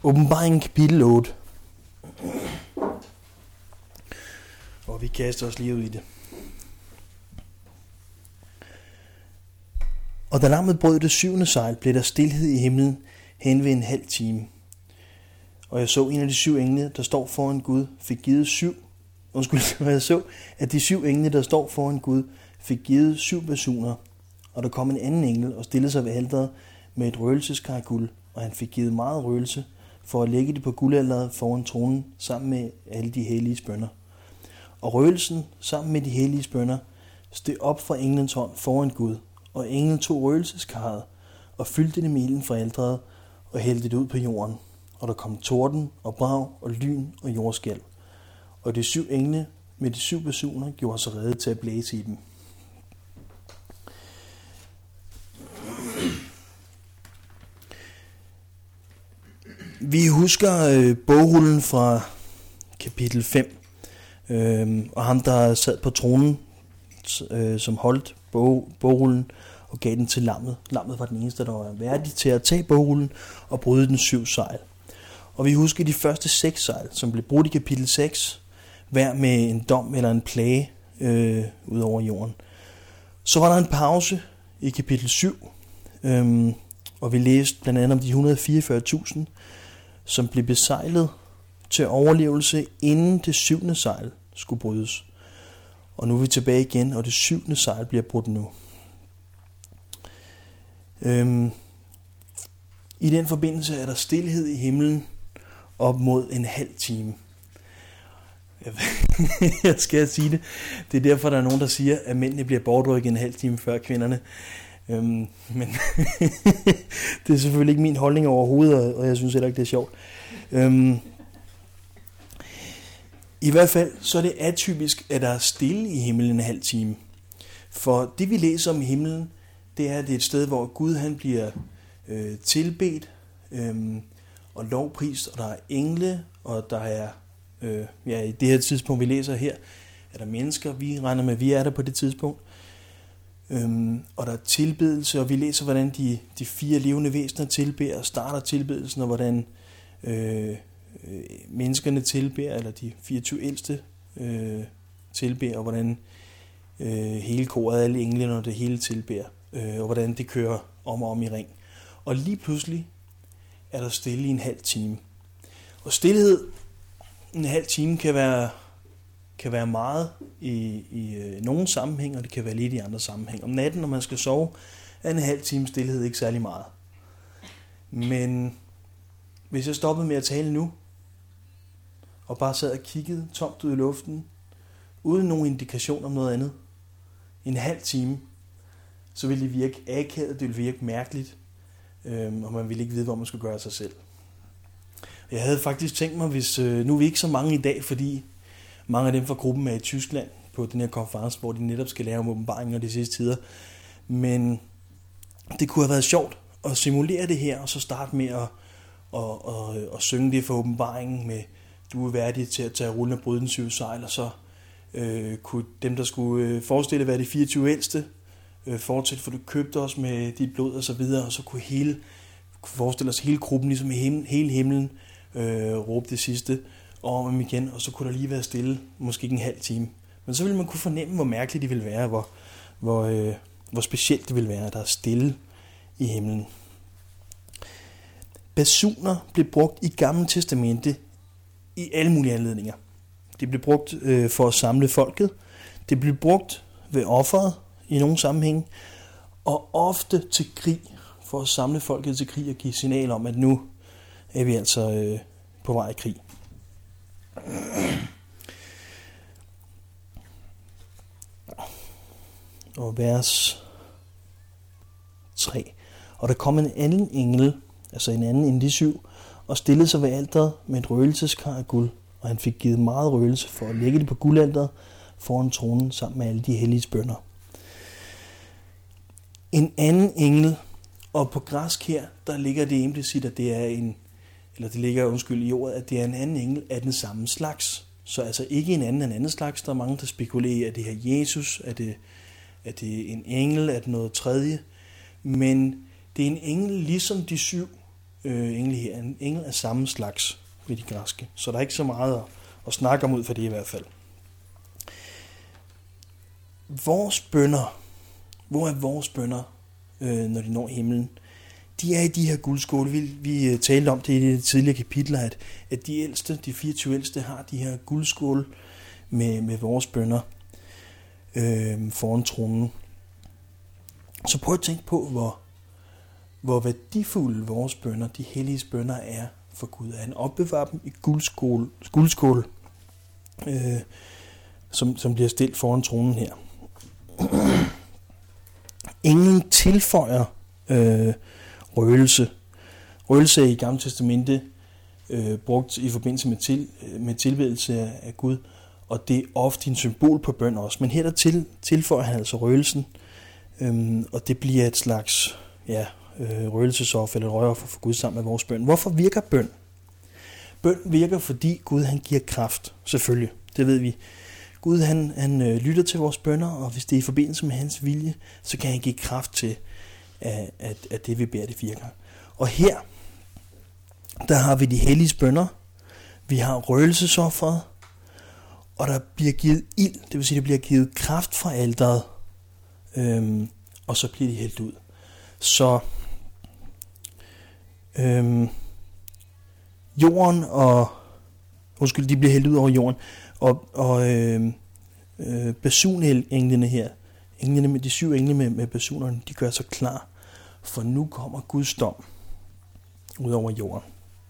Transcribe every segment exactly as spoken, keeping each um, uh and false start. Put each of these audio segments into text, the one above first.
Åbenbaringen kapitel otte. Og vi kaster os lige ud i det. Og da lammet brød det syvende sejl, blev der stilhed i himlen hen ved en halv time. Og jeg så en af de syv engle, der står foran Gud, fik givet syv. Undskyld, og jeg så, at de syv engle, der står foran Gud, fik givet syv basuner. Og der kom en anden engel og stillede sig ved alteret med et røgelseskar af guld, og han fik givet meget røgelse for at lægge det på guldalderet foran tronen sammen med alle de hellige bønner. Og røgelsen sammen med de hellige bønner steg op fra englens hånd foran Gud, og englen tog røgelseskaret og fyldte det med ilden fra alteret og hældte det ud på jorden. Og der kom torden og brag og lyn og jordskælv. Og de syv engle med de syv basuner gjorde sig rede til at blæse i dem. Vi husker øh, bogrullen fra kapitel fem, øh, og ham der sad på tronen, øh, som holdt bog, bogrullen og gav den til lammet. Lammet var den eneste, der var værdig til at tage bogrullen og bryde den syv sejl. Og vi husker de første seks sejl, som blev brudt i kapitel seks, hver med en dom eller en plage øh, ud over jorden. Så var der en pause i kapitel syv, øh, og vi læste blandt andet om de et hundrede og fireogfyrre tusind, som blev besejlet til overlevelse, inden det syvende sejl skulle brydes. Og nu er vi tilbage igen, og det syvende sejl bliver brudt nu. Øhm, I den forbindelse er der stilhed i himlen op mod en halv time. Jeg skal sige det. Det er derfor, der er nogen, der siger, at mændene bliver bortrykket en halv time før kvinderne. Øhm, men det er selvfølgelig ikke min holdning overhovedet, og jeg synes heller ikke, det er sjovt. Øhm, I hvert fald så er det atypisk, at der er stille i himlen en halv time. For det vi læser om i himlen, det er, at det er et sted, hvor Gud han bliver øh, tilbedt øh, og lovprist, og der er engle, og der er, øh, ja, i det her tidspunkt vi læser her, er der mennesker, vi regner med, at vi er der på det tidspunkt. Øhm, og der er tilbedelse, og vi læser, hvordan de, de fire levende væsener tilbeder, starter tilbedelsen, og hvordan øh, øh, menneskerne tilbeder, eller de fireogtyve ældste øh, tilbeder, og hvordan øh, hele koret, alle englene og det hele tilbeder, øh, og hvordan det kører om og om i ring. Og lige pludselig er der stille i en halv time. Og stillhed en halv time kan være kan være meget i, i øh, nogle sammenhæng, og det kan være lidt i andre sammenhæng. Om natten, når man skal sove, er en halv time stillhed ikke særlig meget. Men hvis jeg stoppede med at tale nu, og bare sad og kiggede tomt ud i luften, uden nogen indikation om noget andet, en halv time, så ville det virke akavet, det ville virke mærkeligt, øhm, og man ville ikke vide, hvor man skulle gøre sig selv. Jeg havde faktisk tænkt mig, hvis øh, nu er vi ikke så mange i dag, fordi mange af dem fra gruppen er i Tyskland på den her konference, hvor de netop skal lære om åbenbaringen og de sidste tider. Men det kunne have været sjovt at simulere det her, og så starte med at, at, at, at, at synge det for åbenbaringen med, du er værdig til at tage rullen og bryde den syv sejl, og så øh, kunne dem, der skulle forestille være de fireogtyve ældste, øh, fortsætte, for du købte os med dit blod og så videre, og så kunne hele, kunne forestille os hele gruppen, ligesom him, hele himlen, øh, råbe det sidste, og om igen, og så kunne der lige være stille, måske ikke en halv time. Men så ville man kunne fornemme, hvor mærkeligt det ville være, hvor, hvor, øh, hvor specielt det ville være, at der er stille i himlen. Basuner blev brugt i Gamle Testamente i alle mulige anledninger. Det blev brugt øh, for at samle folket. Det blev brugt ved offeret i nogle sammenhænge, og ofte til krig, for at samle folket til krig og give signal om, at nu er vi altså øh, på vej i krig. Og vers tre. Og der kom en anden engel, altså en anden end de syv, og stillede sig ved alteret med et røgelseskar af guld, og han fik givet meget røgelse for at lægge det på guldalteret foran tronen sammen med alle de hellige bønner. En anden engel, og på græsk her, der ligger det implicit, at det er en eller det ligger undskyld i ordet, at det er en anden engel af den samme slags. Så altså ikke en anden af en anden slags. Der er mange, der spekulerer, at det her Jesus, er det, er det en engel, er det noget tredje. Men det er en engel ligesom de syv øh, engel her. En engel af samme slags ved de græske. Så der er ikke så meget at, at snakke om ud for det i hvert fald. Vores bønner, hvor er vores bønner, øh, når de når himlen? De er i de her guldskåle. Vi, vi talte om det i de tidligere kapitler, at, at de ældste, de fireogtyve ældste, har de her guldskåle med, med vores bønner øh, foran tronen. Så prøv at tænke på, hvor, hvor værdifulde vores bønner, de hellige bønner er for Gud. Han opbevarer dem i guldskåle, guldskåle, øh, som, som bliver stillet foran tronen her. Englen tilføjer øh, røgelse. Røgelse er i Gamle Testamente øh, brugt i forbindelse med, til, med tilbedelse af, af Gud, og det er ofte en symbol på bøn også. Men her der til, tilføjer han altså røgelsen, øh, og det bliver et slags ja, øh, røgelsesoffer eller røgoffer for Gud sammen med vores bøn. Hvorfor virker bøn? Bøn virker, fordi Gud han giver kraft, selvfølgelig. Det ved vi. Gud han, han øh, lytter til vores bønner, og hvis det er i forbindelse med hans vilje, så kan han give kraft til, at, at, at det vi beder, det virker. Og her, der har vi de hellige bønner, vi har røgelsesofferet, og der bliver givet ild, det vil sige, der bliver givet kraft fra alteret, øhm, og så bliver de hældt ud. Så øhm, jorden og, undskyld, de bliver hældt ud over jorden, og, og øh, øh, basunenglene her, englene med de syv engle med, med basunerne, de gør sig klar, for nu kommer Guds dom ud over jorden.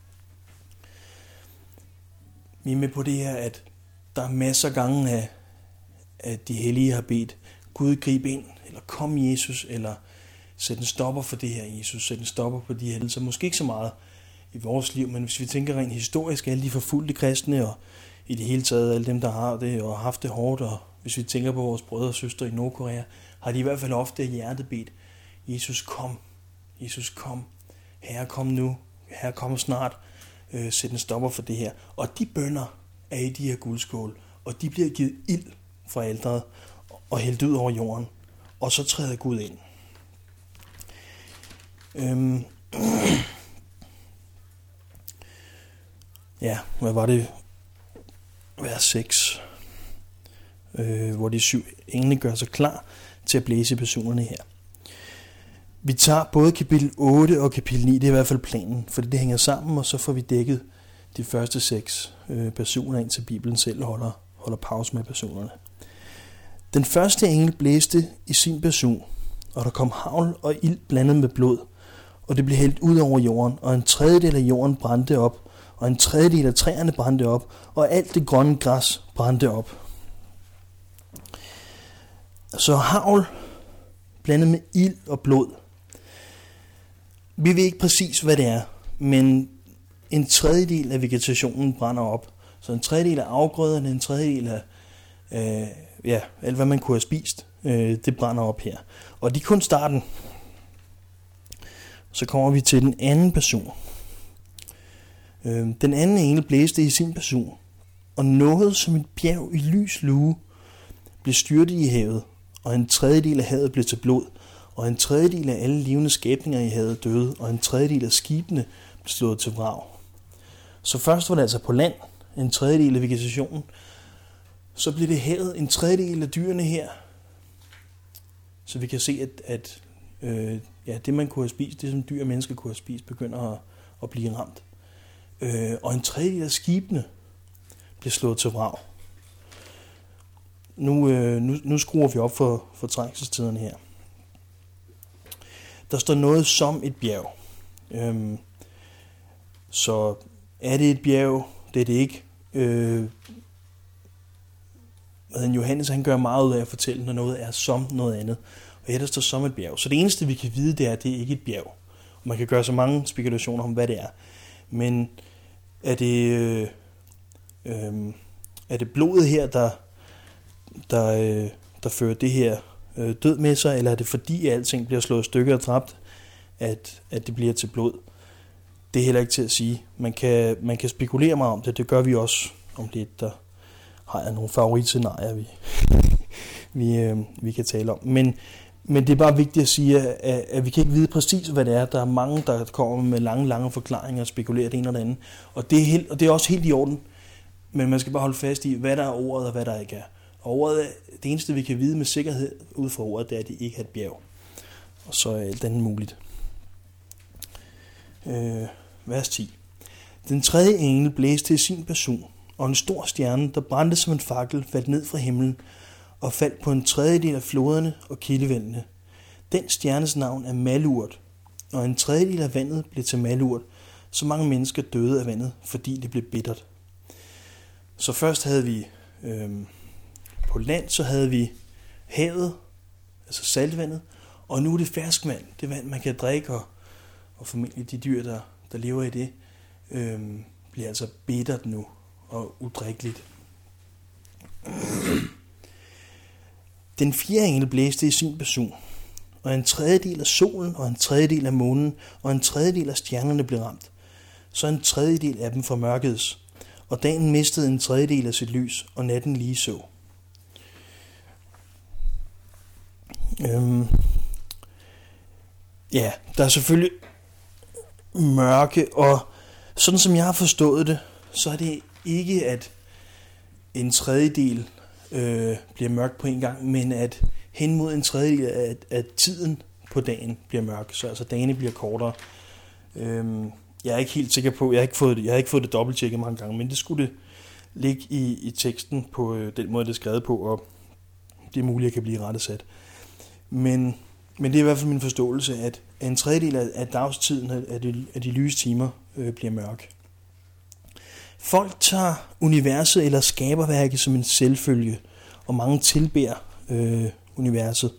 Vi er med på det her, at der er masser af gange, af, at de hellige har bedt Gud gribe ind, eller kom Jesus, eller sæt en stopper for det her Jesus, sæt en stopper på de hændelser. Måske ikke så meget i vores liv, men hvis vi tænker rent historisk, alle de forfulgte kristne, og i det hele taget alle dem, der har det og har haft det hårdt, og hvis vi tænker på vores brødre og søstre i Nordkorea, har de i hvert fald ofte hjertet bedt, Jesus kom, Jesus kom, Herre kom nu, Herre kom snart, øh, sæt en stopper for det her. Og de bønner er i de her guldskål, og de bliver givet ild fra alteret og hældt ud over jorden, og så træder Gud ind. Øhm. Ja, hvad var det? Vers seks, øh, hvor de syv engle gør sig klar til at blæse basunerne her. Vi tager både kapitel otte og kapitel ni, det er i hvert fald planen, fordi det hænger sammen, og så får vi dækket de første seks øh, basuner, indtil Bibelen selv holder, holder pause med basunerne. Den første engel blæste i sin basun, og der kom hagl og ild blandet med blod, og det blev hældt ud over jorden, og en tredjedel af jorden brændte op, og en tredjedel af træerne brændte op, og alt det grønne græs brændte op. Så hagl blandet med ild og blod. Vi ved ikke præcis, hvad det er, men en tredjedel af vegetationen brænder op. Så en tredjedel af afgrøderne, en tredjedel af øh, ja, alt hvad man kunne have spist, øh, det brænder op her. Og det er kun starten. Så kommer vi til den anden basun. Øh, den anden engel blæste i sin basun, og noget som et bjerg i lys lue blev styrtet i havet, og en tredjedel af havet blev til blod, og en tredjedel af alle levende skabninger i havet døde, og en tredjedel af skibene blev slået til vrag. Så først var det altså på land, en tredjedel af vegetationen, så blev det havet, en tredjedel af dyrene her. Så vi kan se, at, at øh, ja, det man kunne have spist, det som dyr og mennesker kunne have spist, begynder at, at blive ramt. Øh, og en tredjedel af skibene bliver slået til vrag. Nu, øh, nu, nu skruer vi op for, for trængselstiderne her. Der står noget som et bjerg. Øhm, så er det et bjerg? Det er det ikke. Øh, Johannes han gør meget ud af at fortælle, når noget er som noget andet. Og her der står som et bjerg. Så det eneste vi kan vide, det er, at det ikke er et bjerg. Og man kan gøre så mange spekulationer om, hvad det er. Men er det, øh, øh, er det blodet her, der, der, øh, der fører det her øh, død med sig, eller er det fordi alting bliver slået i stykker og dræbt, at, at det bliver til blod? Det er heller ikke til at sige. Man kan, man kan spekulere meget om det, det gør vi også om lidt. Der har jeg nogle favoritscenarier, vi, vi, øh, vi kan tale om. Men, Men det er bare vigtigt at sige, at, at vi kan ikke vide præcis, hvad det er. Der er mange, der kommer med lange, lange forklaringer og spekulerer det ene og det andet. Og det er, helt, og det er også helt i orden. Men man skal bare holde fast i, hvad der er ordet og hvad der ikke er. Og ordet, det eneste, vi kan vide med sikkerhed ud fra ordet, det er, at det ikke er et bjerg. Og så er alt andet muligt. Øh, vers ti. Den tredje engel blæste i sin basun, og en stor stjerne, der brændte som en fakkel, faldt ned fra himlen og faldt på en tredjedel af floderne og kildevældene. Den stjernes navn er Malurt, og en tredjedel af vandet blev til Malurt, så mange mennesker døde af vandet, fordi det blev bittert. Så først havde vi øh, på land, så havde vi havet, altså saltvandet, og nu er det ferskvand, det vand, man kan drikke, og, og formentlig de dyr, der, der lever i det, øh, bliver altså bittert nu og udrikkeligt. Den fjerde engel blæste i sin basun, og en tredjedel af solen, og en tredjedel af månen, og en tredjedel af stjernerne blev ramt. Så en tredjedel af dem formørkedes, og dagen mistede en tredjedel af sit lys, og natten lige så. Øhm. Ja, der er selvfølgelig mørke, og sådan som jeg har forstået det, så er det ikke, at en tredjedel øh, bliver mørk på en gang, men at hen mod en tredjedel af, af tiden på dagen bliver mørk, så altså dagene bliver kortere. Øhm, jeg er ikke helt sikker på, jeg har ikke fået det, jeg har ikke fået det dobbelttjekket mange gange, men det skulle det ligge i, i teksten på øh, den måde, det er skrevet på, og det er muligt, at jeg kan blive rettesat. Men, men det er i hvert fald min forståelse, at en tredjedel af, af dagstiden af de, af de lyse timer øh, bliver mørk. Folk tager universet eller skaberværket som en selvfølge, og mange tilbeder øh, universet.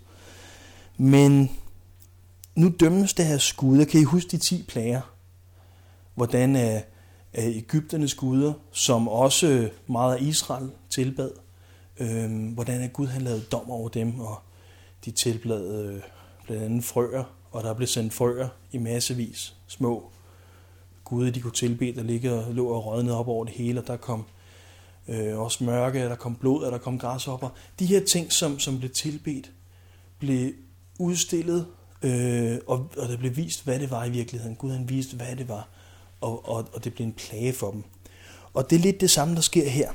Men nu dømmes det her guder. Kan I huske de ti plager? Hvordan er, er Egypternes guder, som også meget af Israel tilbad, øh, hvordan er Gud, han lavede dom over dem, og de tilbad øh, blandt andet frøer, og der blev sendt frøer i massevis, små guder, de kunne tilbede, der ligger og lå og rådnede op over det hele, og der kom øh, også mørke, der kom blod, og der kom græshopper. De her ting, som, som blev tilbedt, blev udstillet, øh, og, og der blev vist, hvad det var i virkeligheden. Gud, han viste, hvad det var, og, og, og det blev en plage for dem. Og det er lidt det samme, der sker her.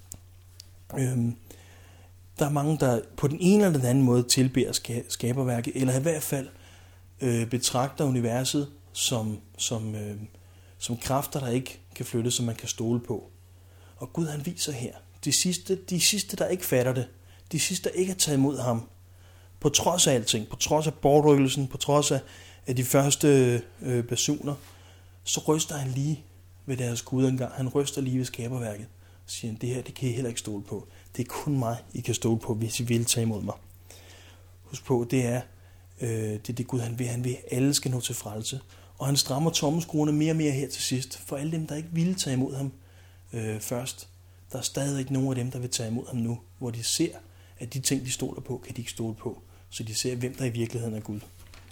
Øhm, der er mange, der på den ene eller den anden måde tilbeder skaberværket, eller i hvert fald øh, betragter universet som, som, øh, som kræfter, der ikke kan flyttes, som man kan stole på. Og Gud, han viser her, de sidste, de sidste, der ikke fatter det, de sidste, der ikke har taget imod ham, på trods af alting, på trods af bortrykkelsen, på trods af, af de første øh, basuner, så ryster han lige ved deres Gud engang. Han ryster lige ved skaberværket og siger, det her, det kan I heller ikke stole på. Det er kun mig, I kan stole på, hvis I vil tage imod mig. Husk på, det er øh, det, er det Gud, han vil. Han vil, alle skal nå til frelse. Og han strammer tommeskruerne mere og mere her til sidst. For alle dem, der ikke ville tage imod ham øh, først, der er stadig ikke nogen af dem, der vil tage imod ham nu, hvor de ser, at de ting, de stoler på, kan de ikke stole på. Så de ser, hvem der i virkeligheden er Gud.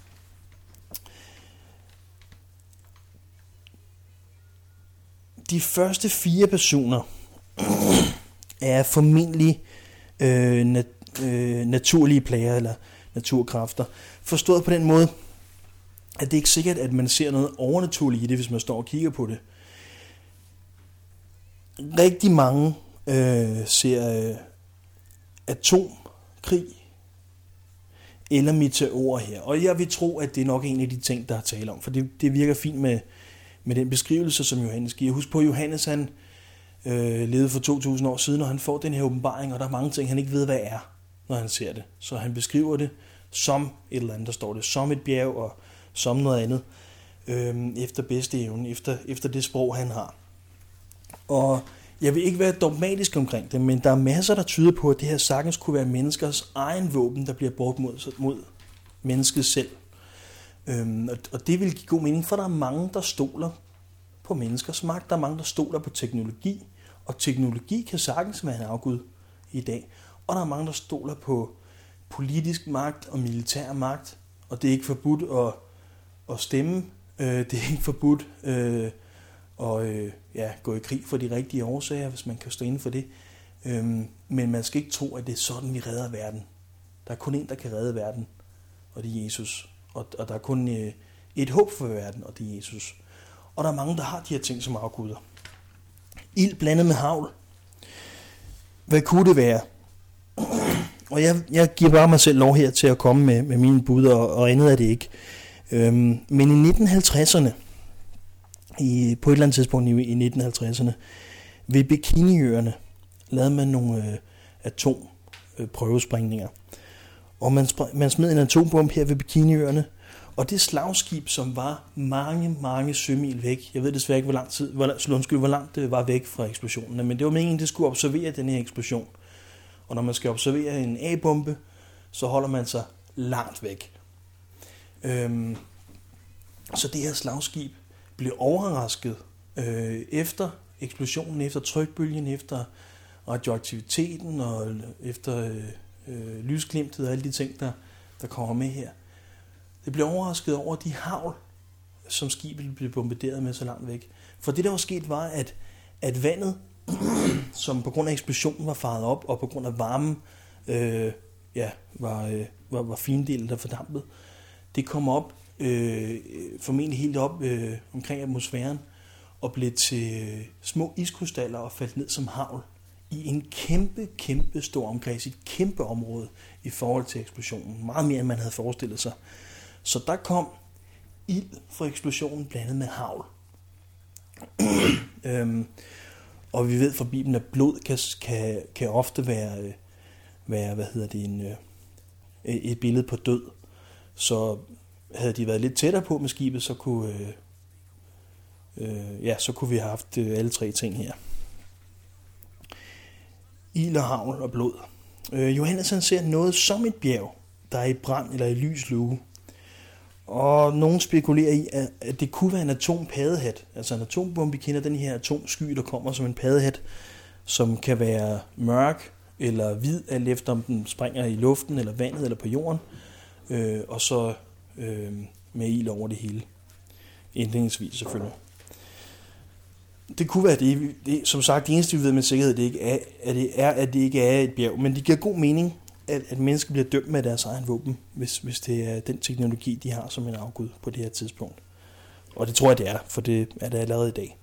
De første fire personer er formentlig øh, nat- øh, naturlige plager eller naturkræfter. Forstået på den måde, at det ikke er sikkert, at man ser noget overnaturligt i det, hvis man står og kigger på det. Rigtig mange øh, ser øh, atomkrig eller meteorer her. Og jeg vil tro, at det er nok en af de ting, der er tale om. For det, det virker fint med, med den beskrivelse, som Johannes giver. Husk på, Johannes han øh, levede for to tusind år siden, og han får den her åbenbaring, og der er mange ting, han ikke ved, hvad er, når han ser det. Så han beskriver det som et eller andet, der står det, som et bjerg og som noget andet, øh, efter bedste evne, efter, efter det sprog, han har. Og jeg vil ikke være dogmatisk omkring det, men der er masser, der tyder på, at det her sagtens kunne være menneskers egen våben, der bliver brugt mod, mod mennesket selv. Øhm, og, og det vil give god mening, for der er mange, der stoler på menneskers magt. Der er mange, der stoler på teknologi, og teknologi kan sagtens være en afgud i dag. Og der er mange, der stoler på politisk magt og militær magt, og det er ikke forbudt at, at stemme, øh, det er ikke forbudt øh, at øh, ja, gå i krig for de rigtige årsager, hvis man kan stå inden for det. Øhm, men man skal ikke tro, at det er sådan, vi redder verden. Der er kun en, der kan redde verden, og det er Jesus. Og, og der er kun øh, et håb for verden, og det er Jesus. Og der er mange, der har de her ting som afguder. Ild blandet med hagl. Hvad kunne det være? Og jeg, jeg giver bare mig selv lov her til at komme med, med mine bud, og, og andet er det ikke. Øhm, men i nitten halvtredserne, i, på et eller andet tidspunkt i, i nitten halvtredserne, ved Bikiniøerne, lavede man nogle øh, atomprøvesprængninger. Og man, man smed en atombombe her ved Bikiniøerne, og det slagskib, som var mange, mange sømil væk, jeg ved desværre ikke, hvor lang tid, hvor, undskyld, hvor langt det var væk fra eksplosionen, men det var meningen, det skulle observere den her eksplosion. Og når man skal observere en A-bombe, så holder man sig langt væk. Øhm, så det her slagskib blev overrasket øh, efter eksplosionen, efter trykbølgen, efter radioaktiviteten og efter øh, øh, lysglimtet og alle de ting, der, der kommer med her. Det blev overrasket over de hagl, som skibet blev bombarderet med så langt væk. For det, der var sket, var, at, at vandet, som på grund af eksplosionen var faret op, og på grund af varmen øh, ja, var, øh, var, var findelt og fordampet, det kom op, øh, formentlig helt op øh, omkring atmosfæren, og blev til øh, små iskrystaller og faldt ned som hagl i en kæmpe, kæmpe stor omkreds, et kæmpe område i forhold til eksplosionen. Meget mere, end man havde forestillet sig. Så der kom ild fra eksplosionen blandet med hagl. øhm, og vi ved fra Bibelen, at blod kan, kan, kan ofte være, være hvad hedder det, en, et billede på død. Så havde de været lidt tættere på med skibet, så kunne, øh, øh, ja, så kunne vi have haft øh, alle tre ting her. Ild og hagl og blod. Øh, Johannes han ser noget som et bjerg, der er i brand eller i lys lue. Og nogen spekulerer i, at det kunne være en atompaddehat. Altså en atombombe, vi kender den her atomsky, der kommer som en paddehat, som kan være mørk eller hvid, alt efter om den springer i luften eller vandet eller på jorden. Øh, og så øh, med ild over det hele. Indledningsvis selvfølgelig. Det kunne være det. det. Som sagt, det eneste vi ved med sikkerhed, det ikke er, at det er, at det ikke er et bjerg. Men det giver god mening, at, at mennesker bliver dømt med deres egen våben, hvis, hvis det er den teknologi, de har som en afgud på det her tidspunkt. Og det tror jeg, det er, for det er det allerede i dag.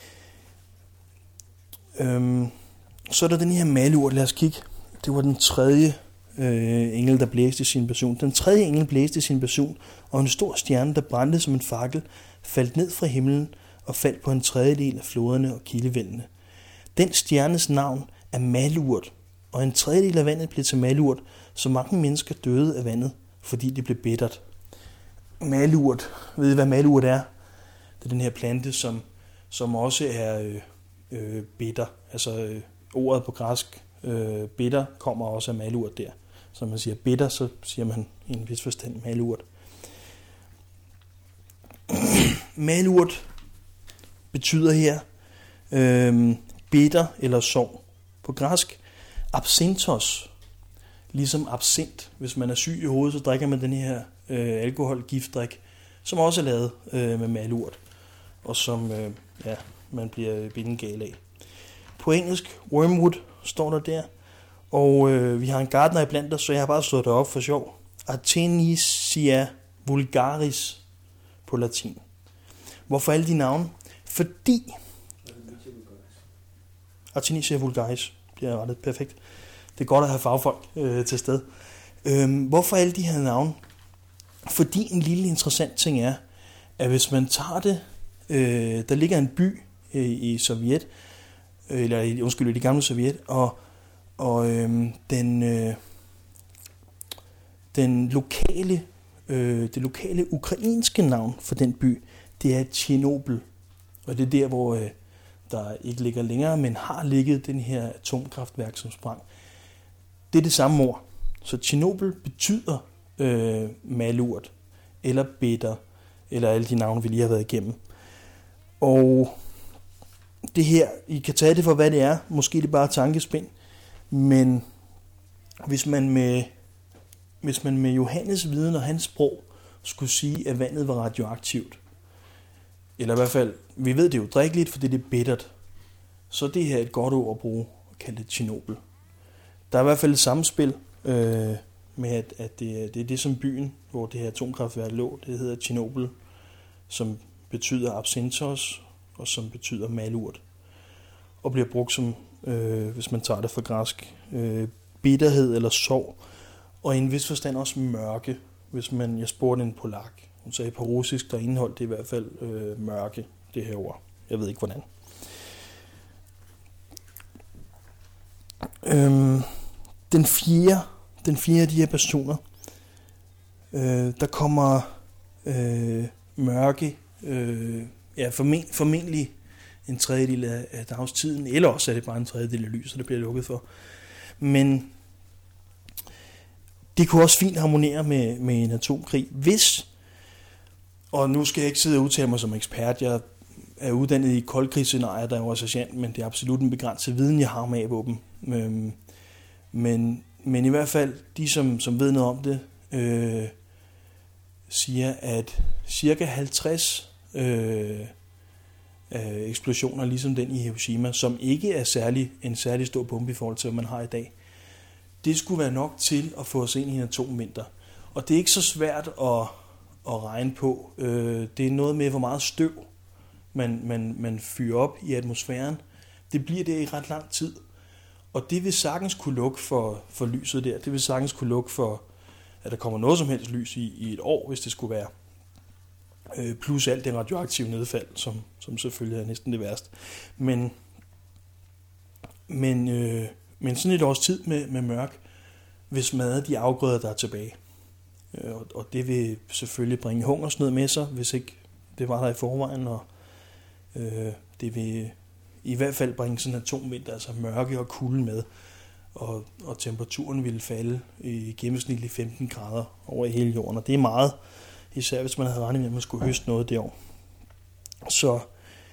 Øhm, så er der den her malurt. Lad os kigge. Det var den tredje øh, engel, der blæste sin basun. Den tredje engel blæste sin basun, og en stor stjerne, der brændte som en fakkel, faldt ned fra himlen og faldt på en tredjedel af floderne og kildevældene. Den stjernes navn er malurt, og en tredjedel af vandet blev til malurt, så mange mennesker døde af vandet, fordi det blev bittert. Malurt, ved I hvad malurt er? Det er den her plante, som, som også er øh, øh, bitter. Altså øh, ordet på græsk, øh, bitter, kommer også af malurt der. Så når man siger bitter, så siger man i en vis forstand malurt. Malurt betyder her øh, bitter eller sorg. På græsk absinthos, ligesom absint. Hvis man er syg i hovedet, så drikker man den her øh, alkoholgiftdrik, som også er lavet øh, med malurt, og som øh, ja, man bliver bindegal af. På engelsk, wormwood, står der der, og øh, vi har en gartner i blandt os, så jeg har bare slået det op for sjov. Artemisia vulgaris på latin. Hvorfor alle de navne? Fordi Artemisia vulgaris bliver rettet perfekt. Det er godt at have fagfolk øh, til sted. Øhm, hvorfor alle de her navne? Fordi en lille interessant ting er, at hvis man tager det, øh, der ligger en by øh, i Sovjet, øh, eller undskyld, i det gamle Sovjet, og, og øh, den, øh, den lokale, øh, det lokale ukrainske navn for den by, det er Tjernobyl. Og det er der, hvor øh, der ikke ligger længere, men har ligget den her atomkraftværk, som sprang. Det er det samme ord. Så Tjernobyl betyder øh, malurt, eller bitter, eller alle de navne, vi lige har været igennem. Og det her, I kan tage det for, hvad det er. Måske det er bare tankespind. Men hvis man med, hvis man med Johannes viden og hans sprog skulle sige, at vandet var radioaktivt, eller i hvert fald, vi ved det jo drikkeligt, fordi det er bittert, så det her er et godt ord at bruge og kalde det Tjernobyl. Der er i hvert fald et samspil øh, med, at, at det, det er det som byen, hvor det her atomkraftværk lå, det hedder Tjernobyl, som betyder absintos, og som betyder malurt, og bliver brugt som, øh, hvis man tager det fra græsk, øh, bitterhed eller sorg, og i en vis forstand også mørke, hvis man, jeg spurgte en polak, hun sagde på russisk, der indeholdt det i hvert fald øh, mørke, det her ord. Jeg ved ikke hvordan. Øhm, den fjerde, den fjerde af de her personer, øh, der kommer øh, mørke, øh, ja formen, formentlig en tredjedel af, af dagstiden, eller også er det bare en tredjedel af lyset, der bliver lukket for. Men det kunne også fint harmonere med, med en atomkrig, hvis, og nu skal jeg ikke sidde og udtale mig som ekspert, jeg er uddannet i koldkrigsscenarier, der er jo sergeant, men det er absolut en begrænset viden, jeg har om A-våben. Øhm, men, men i hvert fald, de som, som ved noget om det, øh, siger, at cirka halvtreds øh, øh, eksplosioner, ligesom den i Hiroshima, som ikke er særlig, en særlig stor bombe i forhold til, hvad man har i dag, det skulle være nok til at få os ind i en atomvinter. Og det er ikke så svært at, at regne på. Øh, det er noget med, hvor meget støv man, man, man fyrer op i atmosfæren. Det bliver det i ret lang tid. Og det vil sagtens kunne lukke for, for lyset der. Det vil sagtens kunne lukke for, at der kommer noget som helst lys i, i et år, hvis det skulle være. Øh, plus alt det radioaktive nedfald, som, som selvfølgelig er næsten det værste. Men, men, øh, men sådan et års tid med, med mørk vil smadre de afgrøder, der er tilbage. Øh, og, og det vil selvfølgelig bringe hungersnød med sig, hvis ikke det var der i forvejen. Og øh, det vil i hvert fald bringe sådan en atomvinter, altså mørke og kulde med. Og, og temperaturen ville falde i gennemsnitligt femten grader over i hele jorden. Og det er meget, især hvis man havde regnet med, at man skulle høste noget det år. Så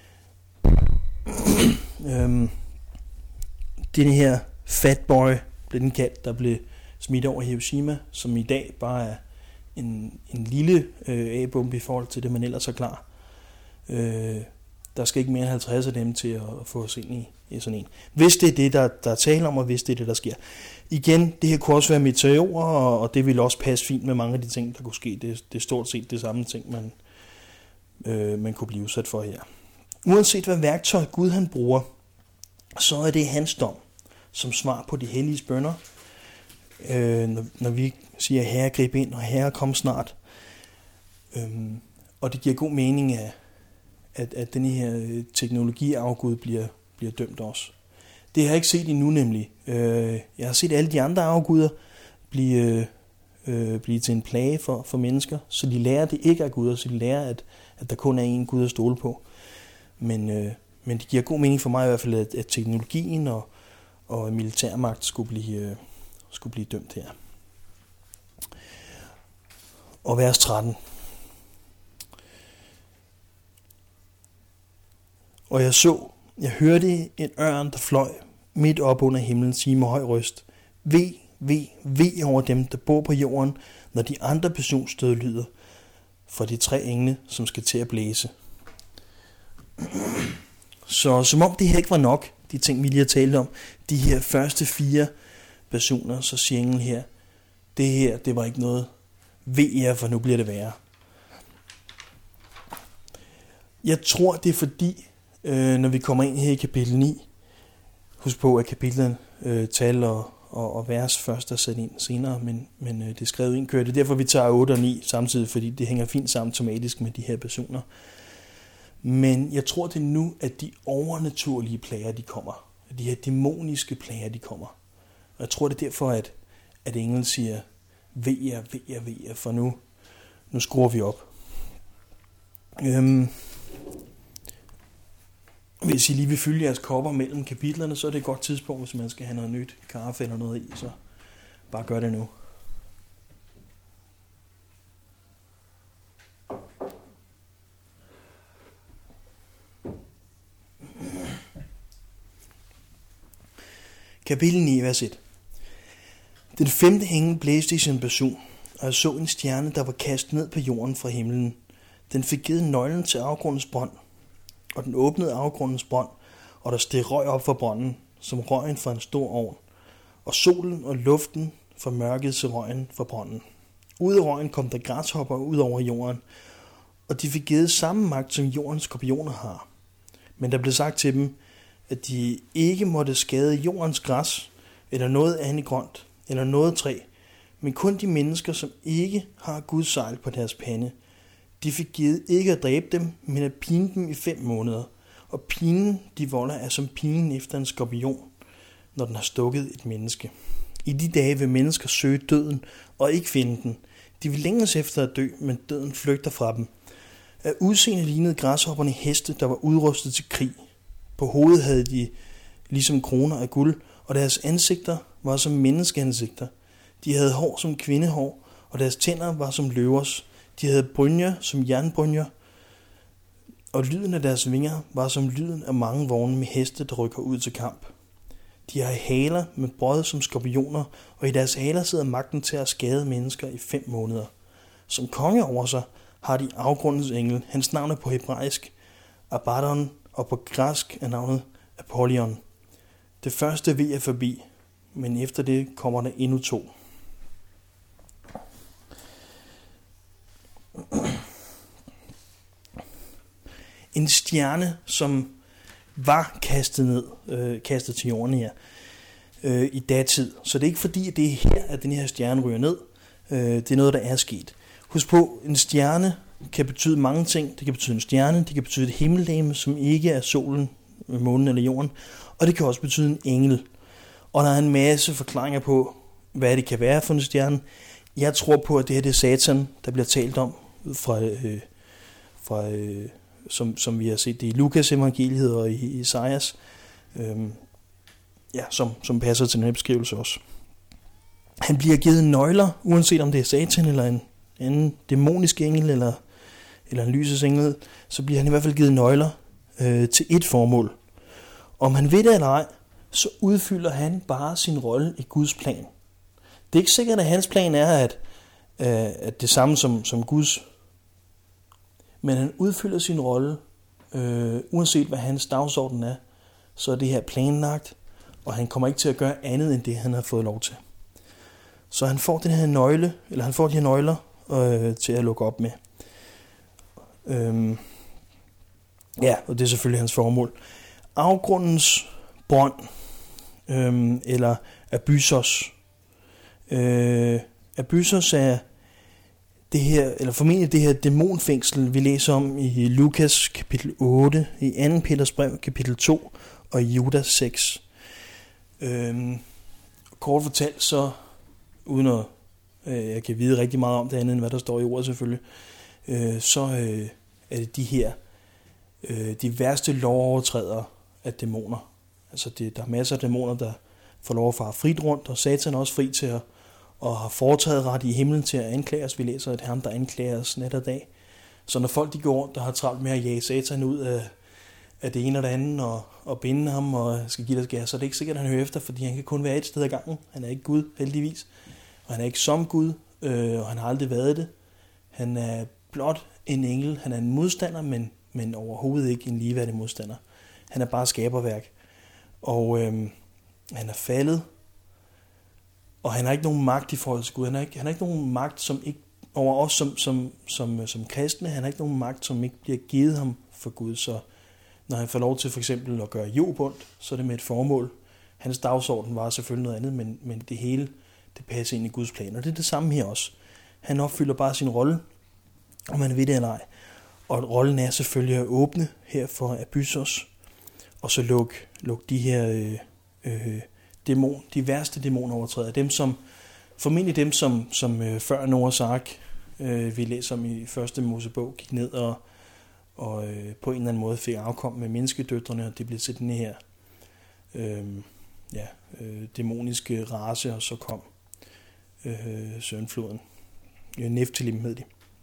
øhm, det her Fatboy blev den kaldt, der blev smidt over Hiroshima, som i dag bare er en, en lille øh, A-bombe i forhold til det, man ellers er klar. Øh, der skal ikke mere end halvtreds af dem til at få os ind i, i sådan en. Hvis det er det, der, der er tale om, og hvis det er det, der sker. Igen, det her kunne også være meteorer, og, og det ville også passe fint med mange af de ting, der kunne ske. Det, det er stort set det samme ting, man, øh, man kunne blive udsat for her. Uanset hvad værktøj Gud han bruger, så er det hans dom, som svar på de hellige bønner. Øh, når, når vi siger, Herre grib ind, og Herre kom snart. Øh, og det giver god mening, at, at, at den her teknologiafgud bliver, bliver dømt også. Det har jeg ikke set endnu nemlig. Øh, jeg har set alle de andre afguder blive, øh, blive til en plage for, for mennesker, så de lærer det ikke af guder, så de lærer, at, at der kun er én Gud at stole på. Men, øh, men det giver god mening for mig i hvert fald, at, at teknologien og, og militærmagt skulle blive, øh, skulle blive dømt her. Og vers tretten. Og jeg så, jeg hørte en ørn, der fløj midt op under himlen, sige med høj røst: Ve, ve, ve over dem, der bor på jorden, når de andre personstød lyder fra de tre engle, som skal til at blæse. Så som om det her ikke var nok, de ting vi lige har talt om, de her første fire personer, så siger englen her, det her, det var ikke noget, ved jer, for nu bliver det værre. Jeg tror, det er fordi, øh, når vi kommer ind her i kapitel ni, husk på, at kapitlen øh, tal og, og, og vers først er sat ind senere, men, men øh, det er skrevet indkørt. Det er derfor, vi tager otte og ni samtidig, fordi det hænger fint sammen tematisk med de her personer. Men jeg tror, det er nu, at de overnaturlige plager, de kommer. De her dæmoniske plager, de kommer. Og jeg tror, det er derfor, at, at englen siger, ved jer, ved jer, ved jer, for nu, nu skruer vi op. Øhm, hvis I lige vil fylde jeres kopper mellem kapitlerne, så er det et godt tidspunkt, hvis man skal have noget nyt kaffe eller noget i, så bare gør det nu. Kapitel ni, vers et. Den femte engel blæste i sin basun, og jeg så en stjerne, der var kastet ned på jorden fra himlen. Den fik givet nøglen til afgrundens brønd, og den åbnede afgrundens brønd, og der steg røg op fra brønden, som røgen fra en stor ovn. Og solen og luften fra mørket til røgen fra brønden. Ud af røgen kom der græshopper ud over jorden, og de fik givet samme magt, som jordens skorpioner har. Men der blev sagt til dem, at de ikke måtte skade jordens græs, eller noget andet grønt, eller noget træ, men kun de mennesker, som ikke har Guds sejl på deres pande. De fik givet ikke at dræbe dem, men at pine dem i fem måneder. Og pinen, de volder, er som pinen efter en skorpion, når den har stukket et menneske. I de dage vil mennesker søge døden og ikke finde den. De vil længes efter at dø, men døden flygter fra dem. Af udseende lignede græshopperne heste, der var udrustet til krig. På hovedet havde de ligesom kroner af guld, og deres ansigter var som menneskeansigter. De havde hår som kvindehår, og deres tænder var som løvers. De havde brynjer som jernbrynjer, og lyden af deres vinger var som lyden af mange vogne med heste, der rykker ud til kamp. De har haler med brød som skorpioner, og i deres haler sidder magten til at skade mennesker i fem måneder. Som konge over sig har de afgrundens engel. Hans navn er på hebraisk Abaddon, og på græsk er navnet Apollyon. Det første ved er forbi, men efter det kommer der endnu to. En stjerne, som var kastet ned, øh, kastet til jorden her øh, i datid. Så det er ikke fordi, at det er her, at den her stjerne ryger ned. Øh, det er noget, der er sket. Husk på, en stjerne kan betyde mange ting. Det kan betyde en stjerne, det kan betyde et himmellegeme, som ikke er solen, månen eller jorden. Og det kan også betyde en engel. Og der er en masse forklaringer på, hvad det kan være for en stjerne. Jeg tror på, at det her det er Satan, der bliver talt om, fra, øh, fra, øh, som, som vi har set det i Lukas evangeliet og i Esajas, øh, ja, som, som passer til den her beskrivelse også. Han bliver givet nøgler, uanset om det er Satan eller en anden dæmonisk engel eller, eller en lysets engel, så bliver han i hvert fald givet nøgler øh, til et formål. Om han ved det eller ej, så udfylder han bare sin rolle i Guds plan. Det er ikke sikkert, at hans plan er, at, øh, at det samme som, som Guds, men han udfylder sin rolle, øh, uanset hvad hans dagsorden er, så er det her planlagt, og han kommer ikke til at gøre andet, end det han har fået lov til. Så han får den her nøgle, eller han får de her nøgler øh, til at lukke op med. Øhm, ja, og det er selvfølgelig hans formål. Afgrundens brønd, øhm, eller Abyssos. Øh, Abyssos er det her, eller formentlig det her dæmonfængsel, vi læser om i Lukas kapitel otte, i anden Peters brev kapitel to og i Judas seks. Øhm, kort fortalt så, uden at øh, jeg kan vide rigtig meget om det andet, end hvad der står i ordet selvfølgelig, øh, så øh, er det de her, øh, de værste lovovertrædere af dæmoner. Altså det, der er masser af dæmoner, der får lov at fare frit rundt, og Satan er også fri til at og har foretaget ret i himlen til at anklage os. Vi læser, at ham, der anklager os nat og dag. Så når folk de går rundt, der har travlt med at jage Satan ud af, af det ene og det andet, og, og binde ham og skal give dig skære, så er det ikke sikkert, at han hører efter, fordi han kan kun være et sted ad gangen. Han er ikke Gud, heldigvis. Og han er ikke som Gud, øh, og han har aldrig været det. Han er blot en engel. Han er en modstander, men, men overhovedet ikke en ligeværdig modstander. Han er bare skaberværk. Og øh, han er faldet. Og han har ikke nogen magt i forhold til Gud. Han har ikke, han har ikke nogen magt som ikke, over os som, som, som, som kristne. Han har ikke nogen magt, som ikke bliver givet ham for Gud. Så når han får lov til for eksempel at gøre Job ondt, så er det med et formål. Hans dagsorden var selvfølgelig noget andet, men, men det hele det passer ind i Guds plan. Og det er det samme her også. Han opfylder bare sin rolle, om man ved det eller ej. Og rollen er selvfølgelig at åbne her for Abyssos, og så lukke luk de her øh, øh, dæmon, de værste dæmonovertrædere. Dem som, formentlig dem, som, som øh, før Noahs ark, øh, vi læser om i første Mosebog, gik ned og, og øh, på en eller anden måde fik afkom med menneskedøtrene, og det blev til den her øh, ja, øh, dæmoniske race, og så kom øh, søndfloden. Nephilim hed de.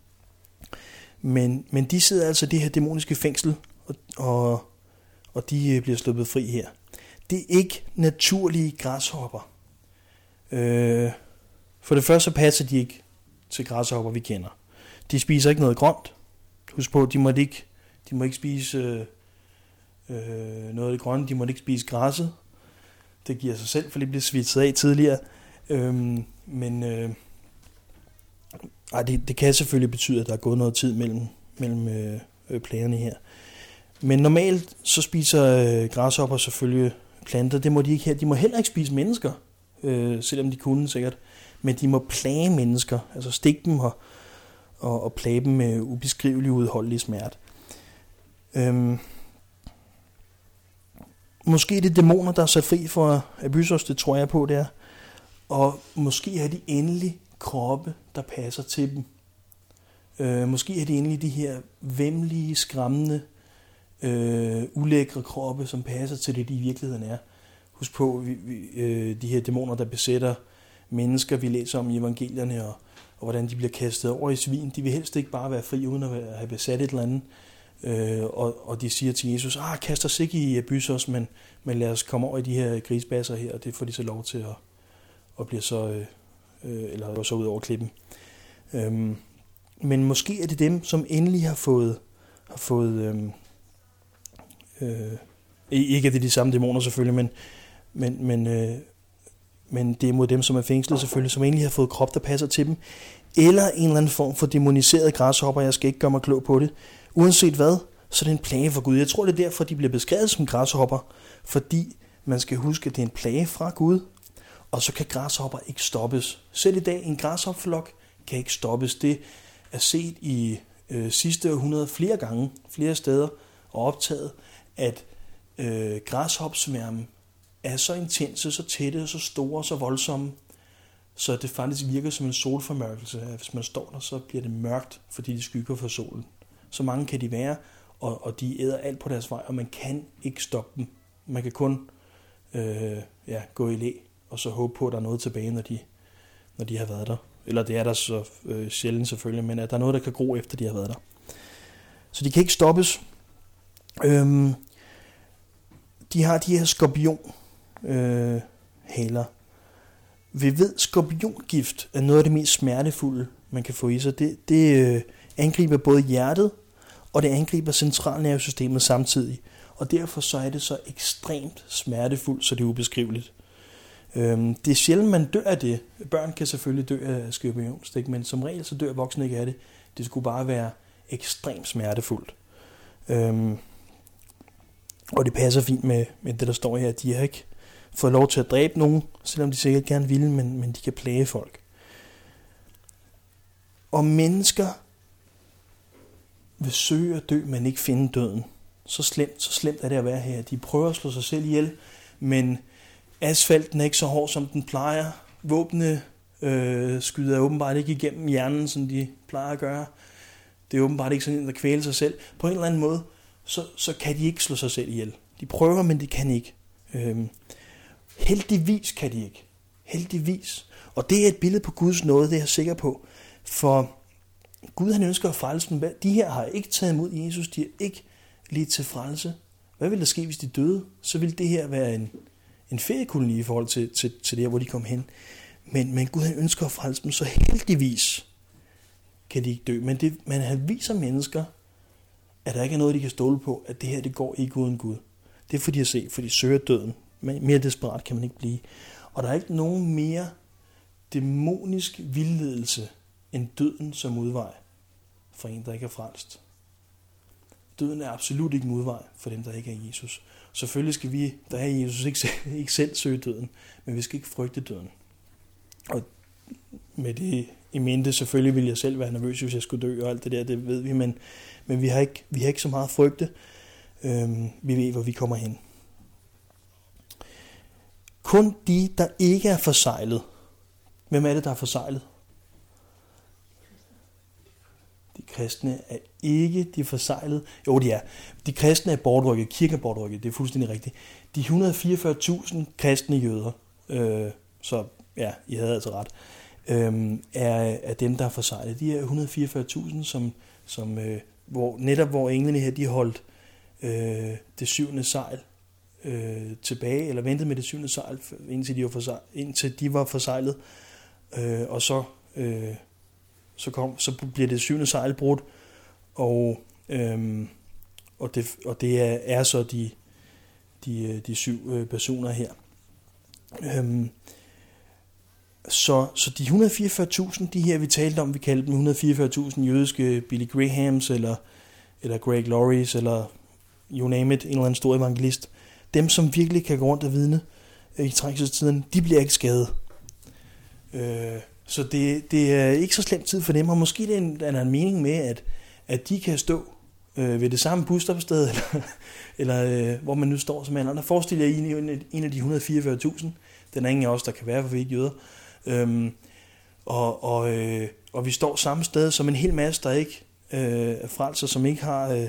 Men, men de sidder altså i det her dæmoniske fængsel, og, og, og de bliver sluppet fri her. Det er ikke naturlige græshopper. Øh, for det første så passer de ikke til græshopper, vi kender. De spiser ikke noget grønt. Husk på, de må ikke, de må ikke spise øh, øh, noget af det grønne. De må ikke spise græsset. Det giver sig selv, for det bliver svitset af tidligere. Øh, men øh, ej, det, det kan selvfølgelig betyde, at der er gået noget tid mellem, mellem øh, øh, plagerne her. Men normalt så spiser øh, græshopper selvfølgelig planter. Det må de ikke her. De må heller ikke spise mennesker, øh, selvom de kunne sikkert. Men de må plage mennesker, altså stikke dem og, og, og plage dem med ubeskrivelig udholdelig smerte. Øhm, måske er det dæmoner, der er sat fri for Abyssos, det tror jeg på, det er. Og måske har de endelig kroppe, der passer til dem. Øh, måske har de endelig de her væmmelige, skræmmende, øh, ulækre kroppe, som passer til det, de i virkeligheden er. Husk på, vi, vi, øh, de her dæmoner, der besætter mennesker, vi læser om i evangelierne, og, og hvordan de bliver kastet over i svin. De vil helst ikke bare være fri, uden at være, have besat et eller andet. Øh, og, og de siger til Jesus, ah, kast os ikke i Abyssos, men, men lad os komme over i de her grisbasser her, og det får de så lov til at, at blive så, øh, øh, eller så ud over klippen. Øhm, men måske er det dem, som endelig har fået, har fået øh, øh, ikke at det er de samme dæmoner selvfølgelig, men, men, men, øh, men det er mod dem, som er fængslet selvfølgelig, som endelig har fået krop, der passer til dem, eller en eller anden form for dæmoniseret græshopper. Jeg skal ikke gøre mig klog på det. Uanset hvad, så er det en plage fra Gud. Jeg tror, det er derfor, de bliver beskrevet som græshopper, fordi man skal huske, at det er en plage fra Gud, og så kan græshopper ikke stoppes. Selv i dag, en græshopflok kan ikke stoppes. Det er set i øh, sidste århundrede flere gange, flere steder, og optaget, at øh, græshopsværme er så intense, så tætte, så store, så voldsomme, så det faktisk virker som en solformørkelse. Hvis man står der, så bliver det mørkt, fordi de skygger for solen. Så mange kan de være, og, og de æder alt på deres vej, og man kan ikke stoppe dem. Man kan kun øh, ja, gå i læ, og så håbe på, at der er noget tilbage, når de, når de har været der. Eller det er der så øh, sjældent selvfølgelig, men at der er noget, der kan gro efter, de har været der. Så de kan ikke stoppes. Øhm, de har de her skorpion øh, haler. Vi ved, skorpiongift er noget af det mest smertefulde, man kan få i sig. Det, det øh, angriber både hjertet, og det angriber centralnervesystemet samtidig. Og derfor så er det så ekstremt smertefuldt, så det er ubeskriveligt. Øhm, det er sjældent, man dør af det. Børn kan selvfølgelig dø af skorpionstik, men som regel så dør voksne ikke af det. Det skulle bare være ekstremt smertefuldt. Øhm, og det passer fint med, med det, der står her. De har ikke fået lov til at dræbe nogen, selvom de sikkert gerne vil, men, men de kan plage folk. Og mennesker vil søge at dø, men ikke finde døden. Så slemt, så slemt er det at være her. De prøver at slå sig selv ihjel, men asfalten er ikke så hård, som den plejer. Våbne øh, skyder åbenbart ikke igennem hjernen, som de plejer at gøre. Det er åbenbart ikke sådan, at kvæle sig selv. På en eller anden måde, så, så kan de ikke slå sig selv ihjel. De prøver, men de kan ikke. Øhm, heldigvis kan de ikke. Heldigvis. Og det er et billede på Guds nåde, det er jeg sikker på. For Gud, han ønsker at frelse dem. De her har ikke taget imod Jesus. De er ikke lige til frelse. Hvad ville der ske, hvis de døde? Så ville det her være en, en feriekoloni i forhold til, til, til det her, hvor de kom hen. Men, men Gud, han ønsker at frelse dem, så heldigvis kan de ikke dø. Men, det, men han viser mennesker, at der ikke er noget, de kan stole på, at det her, det går ikke uden Gud. Det er fordi at se, for de søger døden. Men mere desperat kan man ikke blive. Og der er ikke nogen mere dæmonisk vildledelse end døden som udvej for en, der ikke er frelst. Døden er absolut ikke en udvej for dem, der ikke er Jesus. Selvfølgelig skal vi, der er Jesus, ikke, ikke selv søge døden, men vi skal ikke frygte døden. Og med det i mente, selvfølgelig ville jeg selv være nervøs, hvis jeg skulle dø og alt det der, det ved vi, men, men vi, har ikke, vi har ikke så meget frygte. Øhm, vi ved, hvor vi kommer hen. Kun de, der ikke er forseglet. Hvem er det, der er forseglet? De kristne er ikke de forseglede. Jo, de er. De kristne er bortrykket. Kirken er bortrykket. Det er fuldstændig rigtigt. De et hundrede og fireogfyrre tusind kristne jøder, øh, så ja, I havde altså ret, øh, er, er dem, der er forseglet. De er et hundrede og fireogfyrre tusind, som, som, øh, hvor, netop hvor englene her, de holdt øh, det syvende sejl øh, tilbage, eller ventede med det syvende sejl, indtil de var forseglet. Indtil de var forseglet øh, og så... Øh, Så, kom, så bliver det syvende sejl brudt, og, øhm, og, det, og det er, er så de, de, de syv øh, personer her. Øhm, så, så de et hundrede og fireogfyrre tusind, de her vi talte om, vi kaldte dem et hundrede og fireogfyrre tusind jødiske Billy Grahams, eller, eller Greg Laurie's, eller you name it, en eller anden stor evangelist, dem som virkelig kan gå rundt og vidne i trængselstiden, de bliver ikke skadet. Øh, så det, det er ikke så slemt tid for dem, og måske det er en, er en mening med, at, at de kan stå øh, ved det samme busstopsted, eller, eller øh, hvor man nu står som andre. Der forestiller jeg en, en af de et hundrede og fireogfyrre tusind, den er ingen af os, der kan være, for vi er ikke jøder. Øhm, og, og, øh, og vi står samme sted som en hel masse, der ikke øh, er frelser, som ikke har øh,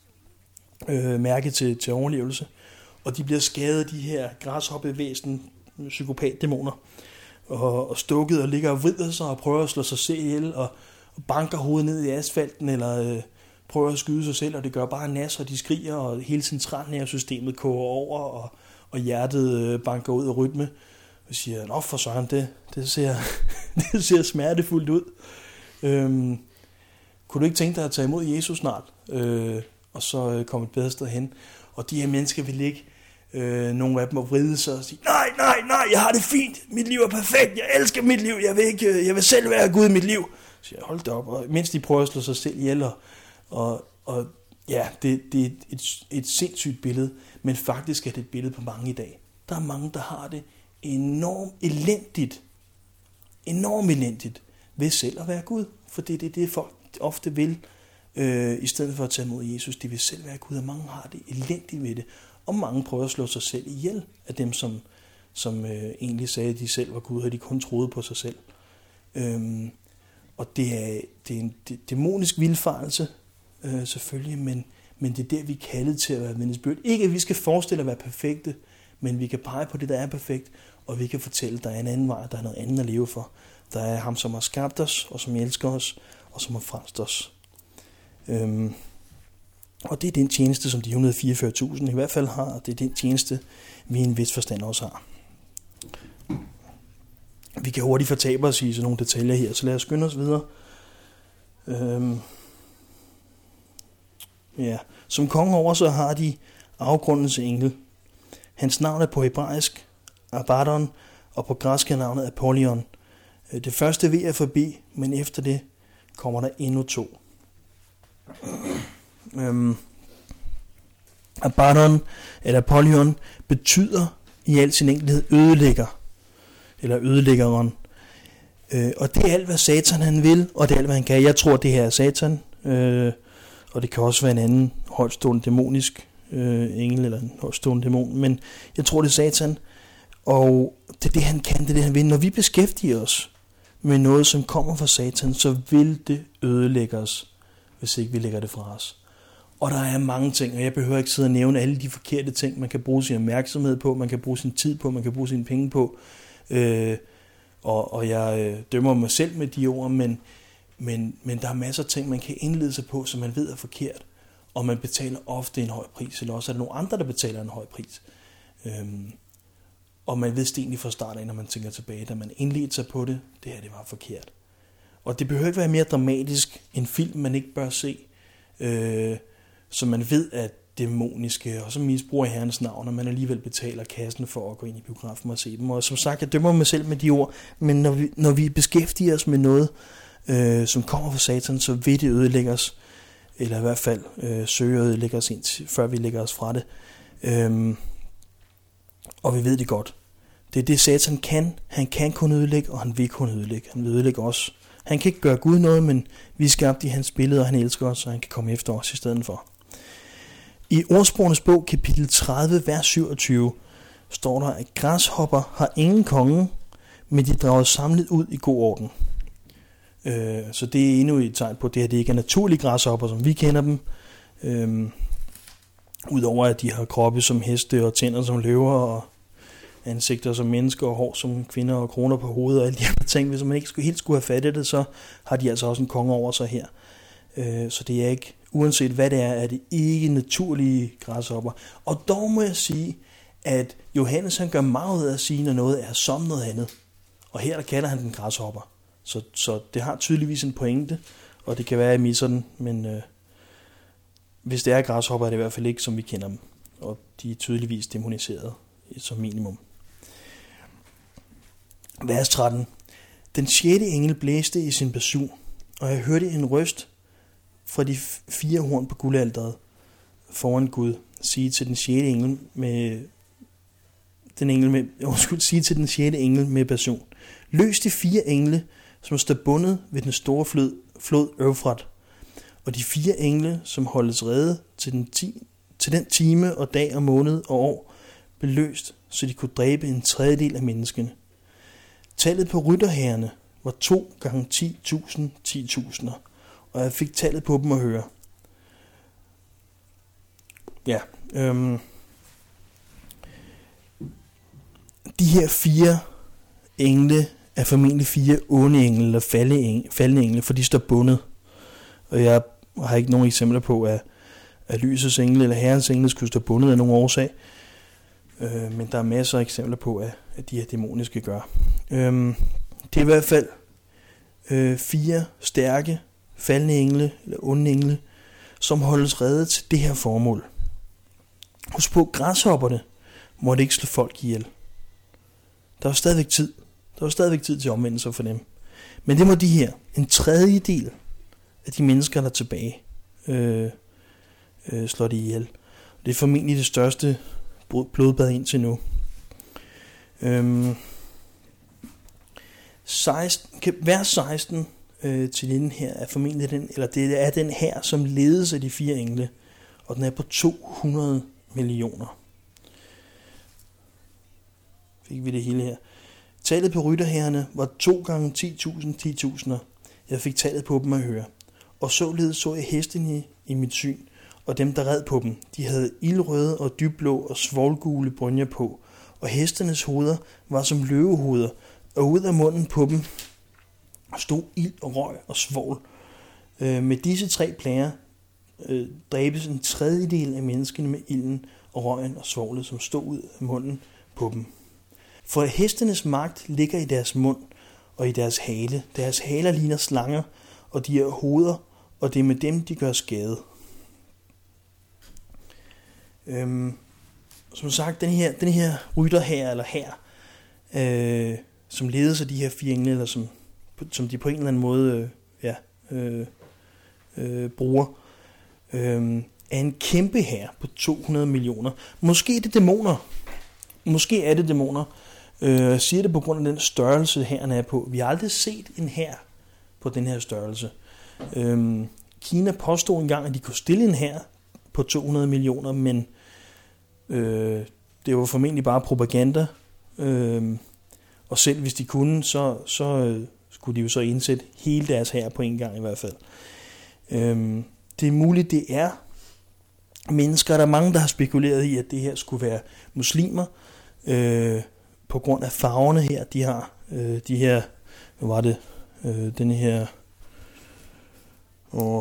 øh, mærke til, til overlevelse. Og de bliver skadet, de her græshoppevæsen, psykopatdæmoner, og, og stukket og ligger og vrider sig og prøver at slå sig selv ihjel, og, og banker hovedet ned i asfalten, eller øh, prøver at skyde sig selv, og det gør bare nas, og de skriger, og hele centralnervesystemet koger over, og, og hjertet øh, banker ud af rytme. Og siger, nå for søren, det, det, ser, det ser smertefuldt ud. Øhm, kunne du ikke tænke dig at tage imod Jesus snart, øh, og så øh, komme et bedre sted hen? Og de her mennesker vil ikke, øh, nogle af dem, at vride sig og sige, nej, nej, nej, jeg har det fint, mit liv er perfekt, jeg elsker mit liv, jeg vil, ikke, jeg vil selv være Gud i mit liv. Så jeg hold da op, og mens de prøver at slå sig selv ihjel, og, og, og ja, det, det er et, et, et sindssygt billede, men faktisk er det et billede på mange i dag. Der er mange, der har det enormt elendigt, enormt elendigt ved selv at være Gud, for det er det, det folk ofte vil, øh, i stedet for at tage imod Jesus. De vil selv være Gud, og mange har det elendigt ved det, og mange prøver at slå sig selv ihjel af dem, som, som øh, egentlig sagde, at de selv var Gud, og de kun troede på sig selv. Øhm, og det er, det er en det, dæmonisk vildfarelse, øh, selvfølgelig, men, men det er der, vi er kaldet til at være vidnesbyrd. Ikke at vi skal forestille at være perfekte, men vi kan pege på det, der er perfekt, og vi kan fortælle, at der er en anden vej, der er noget andet at leve for. Der er ham, som har skabt os, og som elsker os, og som har frelst os. Øhm, og det er den tjeneste, som de et hundrede og fireogfyrre tusind i hvert fald har, og det er den tjeneste, vi i en vis forstand også har. Vi kan hurtigt fortabe os i sådan nogle detaljer her, så lad os skynde os videre. Øhm, ja. Som konge over, så har de afgrundens engel. Hans navn er på hebraisk Abaddon, og på græsk er navnet Apollyon. Det første V er forbi, men efter det kommer der endnu to. Øhm, Abaddon eller Apollyon betyder i al sin enkelhed ødelægger, eller ødelæggeren. Øh, og det er alt, hvad Satan han vil, og det er alt, hvad han kan. Jeg tror, det her er Satan, øh, og det kan også være en anden højtstående dæmonisk øh, engel, eller en højtstående dæmon, men jeg tror, det er Satan, og det er det, han kan, det er det, han vil. Når vi beskæftiger os med noget, som kommer fra Satan, så vil det ødelægge os, hvis ikke vi lægger det fra os. Og der er mange ting, og jeg behøver ikke sidde og nævne alle de forkerte ting, man kan bruge sin opmærksomhed på, man kan bruge sin tid på, man kan bruge sine penge på, øh, og, og jeg øh, dømmer mig selv med de ord, men, men, men der er masser af ting, man kan indlede sig på, som man ved er forkert, og man betaler ofte en høj pris, eller også er der nogle andre, der betaler en høj pris. Øhm, og man ved egentlig fra start af, når man tænker tilbage, da man indledte sig på det, det her det var forkert. Og det behøver ikke være mere dramatisk en film, man ikke bør se, øh, som man ved er dæmoniske, og som misbruger i Herrens navn, og man alligevel betaler kassen for at gå ind i biografen og se dem. Og som sagt, jeg dømmer mig selv med de ord, men når vi, når vi beskæftiger os med noget, øh, som kommer fra Satan, så vil det ødelægge os, eller i hvert fald øh, søge at ødelægge os ind, før vi lægger os fra det. Øhm, og vi ved det godt. Det er det, Satan kan. Han kan kun ødelægge, og han vil kun ødelægge. Han vil ødelægge os. Han kan ikke gøre Gud noget, men vi er skabt i hans billede, og han elsker os, og han kan komme efter os i stedet for. I Ordsprogenes bog, kapitel tredive, vers syvogtyve, står der, at græshopper har ingen konge, men de drager samlet ud i god orden. Øh, så det er endnu et tegn på, at det her det ikke er naturlige græshopper, som vi kender dem. Øh, Udover at de har kroppe som heste, og tænder som løver, og ansigter som mennesker, og hår som kvinder, og kroner på hovedet, og alle de andre ting. Hvis man ikke skulle, helt skulle have fattet det, så har de altså også en konge over sig her. Øh, så det er ikke, uanset hvad det er, er det ikke naturlige græshopper. Og dog må jeg sige, at Johannes han gør meget ud af at sige, når noget er som noget andet. Og her der kalder han den græshopper. Så, så det har tydeligvis en pointe, og det kan være, at jeg misser den, men øh, hvis det er græshopper, er det i hvert fald ikke, som vi kender dem. Og de er tydeligvis dæmoniseret som minimum. Vers tretten. Den sjette engel blæste i sin basun, og jeg hørte en røst fra de fire horn på guldalteret foran Gud sige til den sjette engel med den engel med undskyld, sige til den sjette engel med basun: Løs de fire engle, som står bundet ved den store flod, flod Eufrat, og de fire engle, som holdes rede til den, ti, til den time og dag og måned og år, blev løst, så de kunne dræbe en tredjedel af menneskene. Tallet på rytterhærene var to gange ti tusind ti tusinder, og jeg fik tallet på dem at høre. Ja, øhm, de her fire engle er formentlig fire onde engle eller faldende engle, for de står bundet. Og jeg har ikke nogen eksempler på, at, at lysets engle eller herrens engle skulle stå bundet af nogen årsag. Øh, men der er masser af eksempler på, at, at de her dæmoniske gør. Øh, det er i hvert fald øh, fire stærke faldende engle eller onde engle, som holdes rede til det her formål. Husk på, græshopperne måtte ikke slå folk ihjel. Der var stadigvæk tid. Der var stadigvæk tid til omvendelse for dem. Men det må de her, en tredjedel af de mennesker, der er tilbage, øh, øh, slår de ihjel. Det er formentlig det største blodbad indtil nu. Øhm, seksten, vers seksten øh, til den her er formentlig den, eller det er den her, som ledes af de fire engle, og den er på to hundrede millioner. Fik vi det hele her. Tallet på rytterhærene var to gange ti tusind ti tusinder. Jeg fik tallet på dem at høre. Og således så jeg hestene i mit syn, og dem, der red på dem. De havde ildrøde og dybblå og svovlgule brynjer på, og hestenes hoveder var som løvehoveder, og ud af munden på dem stod ild og røg og svovl. Øh, med disse tre plager øh, dræbes en tredjedel af menneskene med ilden og røgen og svovlet, som stod ud af munden på dem. For hestenes magt ligger i deres mund og i deres hale. Deres haler ligner slanger, og de er hoveder, og det er med dem, de gør skade. Øhm, som sagt, den her, den her rytter her, eller her, øh, som ledes af de her fire engle, eller som, som de på en eller anden måde øh, ja, øh, øh, bruger, øh, er en kæmpe hær på to hundrede millioner. Måske er det dæmoner. Måske er det dæmoner. Jeg øh, siger det på grund af den størrelse, hæren er på. Vi har aldrig set en hær på den her størrelse. Øh, Kina påstod engang, at de kunne stille en hær på to hundrede millioner, men øh, det var formentlig bare propaganda. Øh, og selv hvis de kunne, så, så øh, skulle de jo så indsætte hele deres hær på en gang i hvert fald. Øh, det er muligt, det er mennesker. Der er mange, der har spekuleret i, at det her skulle være muslimer, øh, på grund af farverne her. De har øh, de her, hvad var det, øh, denne her, og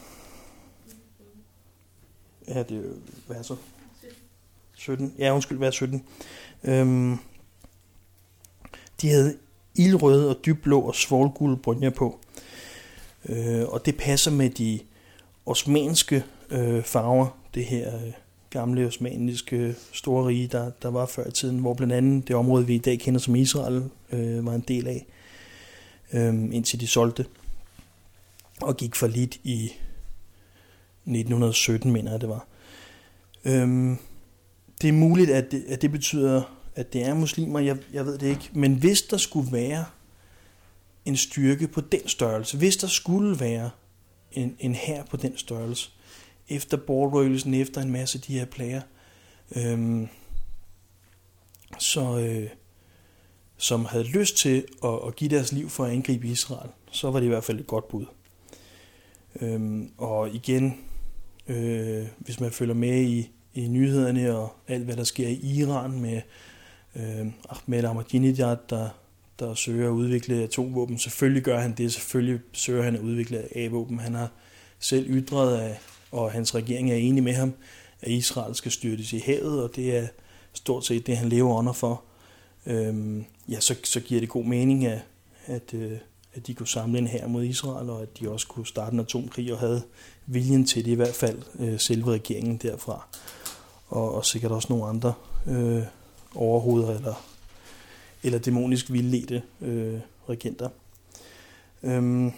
ja, det er hvad er så? sytten. Ja, undskyld, hvad er sytten? Øhm, de havde ildrøde og dybblå og svovlgule brynjer på. Øh, og det passer med de osmanske øh, farver, det her øh, gamle osmaniske store rige, der, der var før i tiden, hvor blandt andet det område, vi i dag kender som Israel, øh, var en del af, øh, indtil de solgte og gik for lidt i nitten sytten, mener jeg det var. Øh, det er muligt, at det, at det betyder, at det er muslimer, jeg, jeg ved det ikke, men hvis der skulle være en styrke på den størrelse, hvis der skulle være en, en hær på den størrelse, efter bortrykkelsen, efter en masse af de her plager, øhm, så, øh, som havde lyst til at, at give deres liv for at angribe Israel, så var det i hvert fald et godt bud. Øhm, og igen, øh, hvis man følger med i, i nyhederne og alt, hvad der sker i Iran med øh, Ahmed Ahmadinejad, der, der søger at udvikle atomvåben, selvfølgelig gør han det, selvfølgelig søger han at udvikle A-våben. Han har selv ytret af, og hans regering er enig med ham, at Israel skal styrtes i havet, og det er stort set det, han lever under for. Øhm, ja, så, så giver det god mening, at, at, øh, at de kunne samle en hær mod Israel, og at de også kunne starte en atomkrig, og havde viljen til det i hvert fald, øh, selve regeringen derfra. Og, og sikkert også nogle andre øh, overhoveder, eller, eller dæmonisk vildledte øh, regenter. Øhm,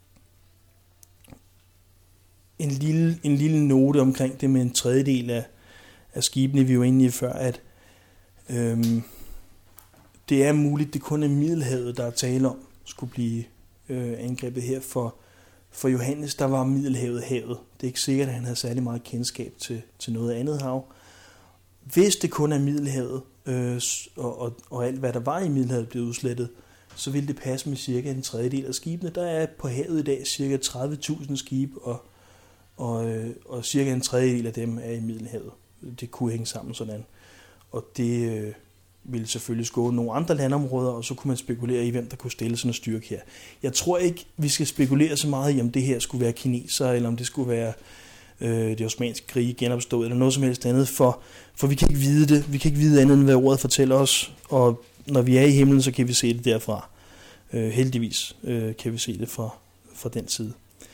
en, lille, en lille note omkring det med en tredjedel af, af skibene, vi var inde i før, at øhm, det er muligt, det kun er Middelhavet, der er tale om, skulle blive øh, angrebet her. For, for Johannes, der var Middelhavet havet. Det er ikke sikkert, at han havde særlig meget kendskab til, til noget andet hav. Hvis det kun er Middelhavet, øh, og, og, og alt hvad der var i Middelhavet blev udslettet, så ville det passe med cirka en tredjedel af skibene. Der er på havet i dag cirka tredive tusind skibe, og, og, øh, og cirka en tredjedel af dem er i Middelhavet. Det kunne hænge sammen sådan. Og det øh, ville selvfølgelig skåne nogle andre landområder, og så kunne man spekulere i, hvem der kunne stille sådan en styrke her. Jeg tror ikke, vi skal spekulere så meget i, om det her skulle være kinesere, eller om det skulle være øh, det osmanske krige genopstået, eller noget som helst andet, for, for vi kan ikke vide det. Vi kan ikke vide andet, end hvad ordet fortæller os, og når vi er i himlen, så kan vi se det derfra. Øh, heldigvis øh, kan vi se det fra, fra den side.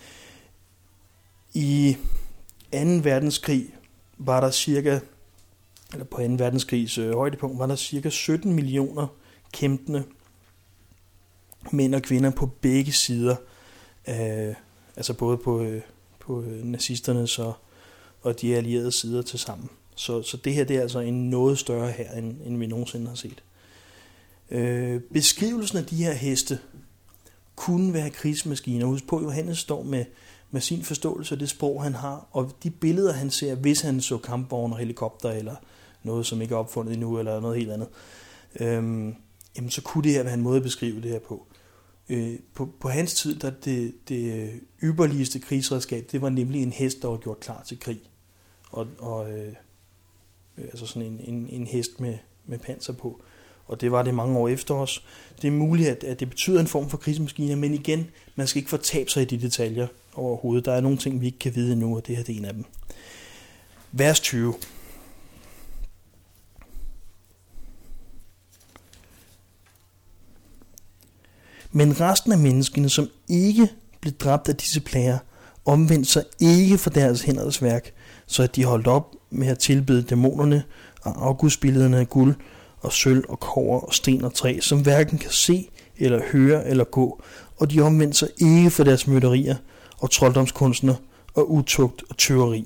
I anden verdenskrig var der cirka, eller på anden verdenskrigs øh, højdepunkt, var der cirka sytten millioner kæmpende mænd og kvinder på begge sider, øh, altså både på, øh, på øh, nazisternes og, og de allierede sider til sammen. Så, så det her det er altså en noget større her, end, end vi nogensinde har set. Øh, beskrivelsen af de her heste kunne være krigsmaskiner. Husk på, Johannes står med, med sin forståelse af det sprog, han har, og de billeder, han ser, hvis han så kampvogne og helikopter, eller noget, som ikke er opfundet endnu, eller noget helt andet, øhm, jamen så kunne det her være en måde at beskrive det her på. Øh, på, på hans tid, der det, det ypperligste krigsredskab, det var nemlig en hest, der var gjort klar til krig. Og, og øh, altså sådan en, en, en hest med, med panser på. Og det var det mange år efter os. Det er muligt, at, at det betyder en form for krigsmaskiner, men igen, man skal ikke fortabe sig i de detaljer overhovedet. Der er nogle ting, vi ikke kan vide endnu, og det her det er en af dem. Vers tyve. Men resten af menneskene, som ikke blev dræbt af disse plager, omvendte sig ikke fra deres hænders værk, så at de holdt op med at tilbede dæmonerne og afgudsbillederne af guld og sølv og kobber og sten og træ, som hverken kan se eller høre eller gå, og de omvendte sig ikke fra deres myrderier og trolddomskunstner og utugt og tyveri.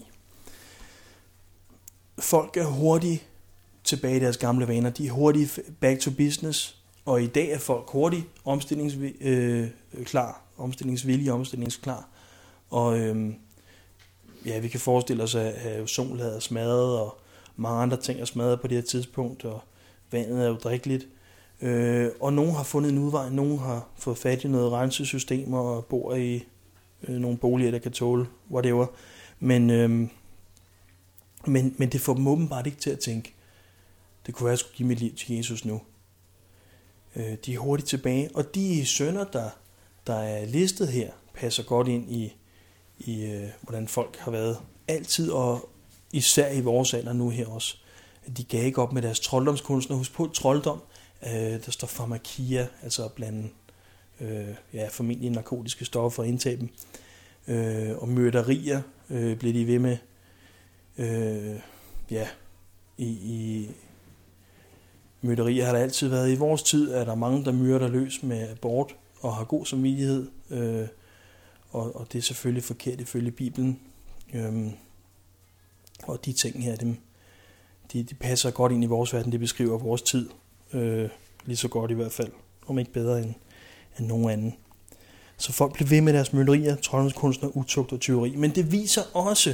Folk er hurtigt tilbage i deres gamle vaner. De er hurtigt back to business, og i dag er folk hurtigt omstillingsklar, øh, klar, omstillingsvillige, omstillingsklar. Og øh, ja, vi kan forestille os, at ozonlaget er smadret, og mange andre ting er smadret på det her tidspunkt, og vandet er jo drikkeligt. Øh, og nogen har fundet en udvej, nogen har fået fat i noget rensesystemer og bor i øh, nogle boliger, der kan tåle whatever. Men, øh, men, men det får dem åbenbart ikke til at tænke, det kunne være, at jeg skulle give mit liv til Jesus nu. Øh, de er hurtigt tilbage, og de sønner, der, der er listet her, passer godt ind i, i øh, hvordan folk har været altid, og især i vores alder nu her også. De gav ikke op med deres trolddomskunstner. Husk på trolddom, øh, der står farmakia, altså at blande øh, ja, formentlig narkotiske stoffer og indtage dem. Øh, og myrderier øh, blev de ved med. Øh, ja, i, i myrderier har der altid været. I vores tid er der mange, der myrder løs med abort og har god samvittighed. Øh, og, og det er selvfølgelig forkert ifølge Bibelen. Øh, og de ting her, dem De, de passer godt ind i vores verden, det beskriver vores tid, øh, lige så godt i hvert fald, om ikke bedre end, end nogen anden. Så folk bliver ved med deres myrderier, trolddomskunstner, utugt og tyveri, men det viser også,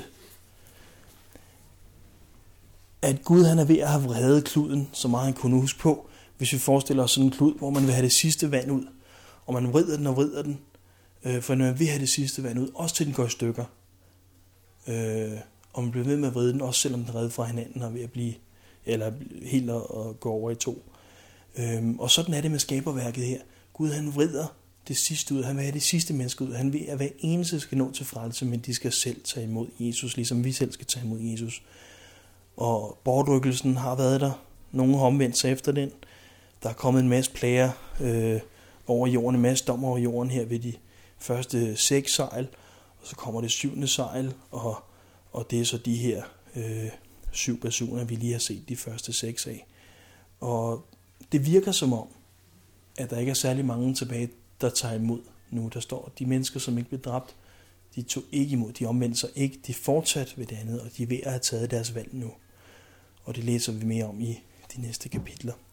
at Gud han er ved at have vredet kluden, så meget han kunne huske på, hvis vi forestiller os sådan en klud, hvor man vil have det sidste vand ud, og man vrider den og vrider den, øh, for man vil have det sidste vand ud, også til den går i stykker. Øh, og man bliver ved med at vride den, også selvom den er reddet fra hinanden og ved at blive, eller helt at, at gå over i to. Øhm, og sådan er det med skaberværket her. Gud han vrider det sidste ud, han vil have det sidste menneske ud, han vil at hver eneste skal nå til frelse, men de skal selv tage imod Jesus, ligesom vi selv skal tage imod Jesus. Og bortrykkelsen har været der, nogen har omvendt sig efter den, der er kommet en masse plager øh, over jorden, en masse dom over jorden her ved de første seks sejl, og så kommer det syvende sejl, og Og det er så de her øh, syv basuner, vi lige har set de første seks af. Og det virker som om, at der ikke er særlig mange tilbage, der tager imod nu. Der står, at de mennesker, som ikke blev dræbt, de tog ikke imod, de omvendte sig ikke, de fortsatte ved det andet, og de er ved at have taget deres valg nu. Og det læser vi mere om i de næste kapitler.